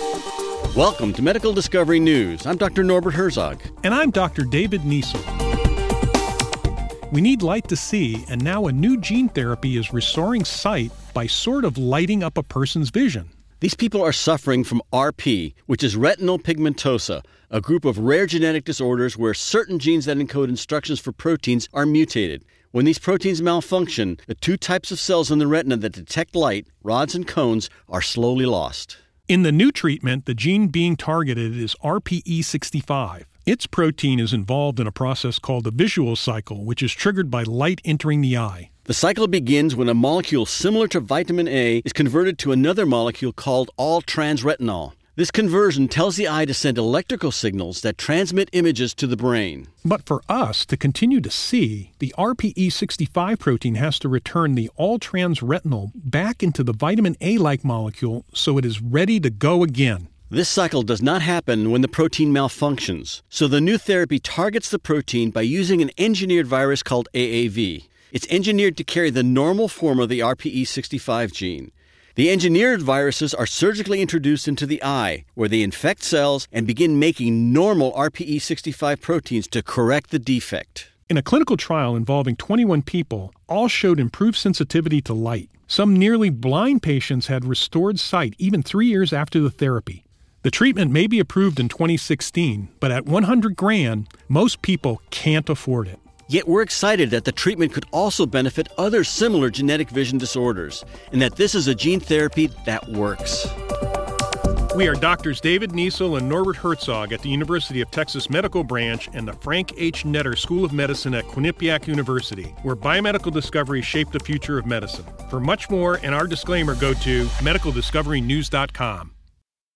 Welcome to Medical Discovery News. I'm Dr. Norbert Herzog. And I'm Dr. David Niesel. We need light to see, and now a new gene therapy is restoring sight by sort of lighting up a person's vision. These people are suffering from RP, which is retinal pigmentosa, a group of rare genetic disorders where certain genes that encode instructions for proteins are mutated. When these proteins malfunction, the two types of cells in the retina that detect light, rods and cones, are slowly lost. In the new treatment, the gene being targeted is RPE65. Its protein is involved in a process called the visual cycle, which is triggered by light entering the eye. The cycle begins when a molecule similar to vitamin A is converted to another molecule called all-trans-retinol. This conversion tells the eye to send electrical signals that transmit images to the brain. But for us to continue to see, the RPE65 protein has to return the all-trans-retinol back into the vitamin A-like molecule so it is ready to go again. This cycle does not happen when the protein malfunctions, so the new therapy targets the protein by using an engineered virus called AAV. It's engineered to carry the normal form of the RPE65 gene. The engineered viruses are surgically introduced into the eye, where they infect cells and begin making normal RPE65 proteins to correct the defect. In a clinical trial involving 21 people, all showed improved sensitivity to light. Some nearly blind patients had restored sight even 3 years after the therapy. The treatment may be approved in 2016, but at $100,000, most people can't afford it. Yet we're excited that the treatment could also benefit other similar genetic vision disorders, and that this is a gene therapy that works. We are Doctors David Niesel and Norbert Herzog at the University of Texas Medical Branch and the Frank H. Netter School of Medicine at Quinnipiac University, where biomedical discoveries shape the future of medicine. For much more and our disclaimer, go to medicaldiscoverynews.com.